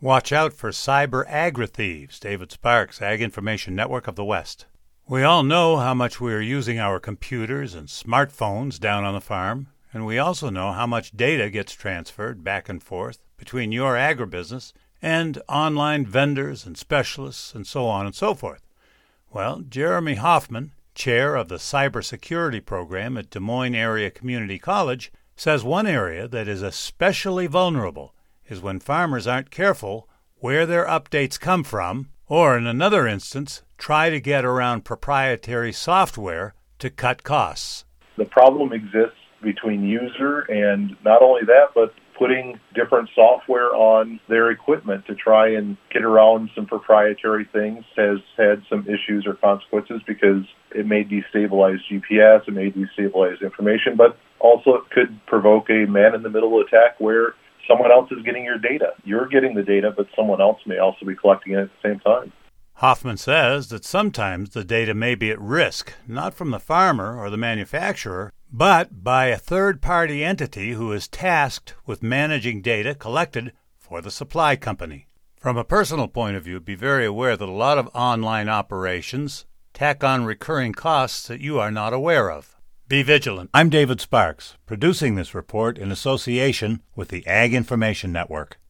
Watch out for cyber agri-thieves. David Sparks, Ag Information Network of the West. We all know how much we are using our computers and smartphones down on the farm, and we also know how much data gets transferred back and forth between your agribusiness and online vendors and specialists and so on and so forth. Well, Jeremy Hoffman, chair of the cybersecurity program at Des Moines Area Community College, says one area that is especially vulnerable is when farmers aren't careful where their updates come from, or in another instance, try to get around proprietary software to cut costs. The problem exists between user and not only that, but putting different software on their equipment to try and get around some proprietary things has had some issues or consequences because it may destabilize GPS, it may destabilize information, but also it could provoke a man-in-the-middle attack where someone else is getting your data. You're getting the data, but someone else may also be collecting it at the same time. Hoffman says that sometimes the data may be at risk, not from the farmer or the manufacturer, but by a third-party entity who is tasked with managing data collected for the supply company. From a personal point of view, be very aware that a lot of online operations tack on recurring costs that you are not aware of. Be vigilant. I'm David Sparks, producing this report in association with the Ag Information Network.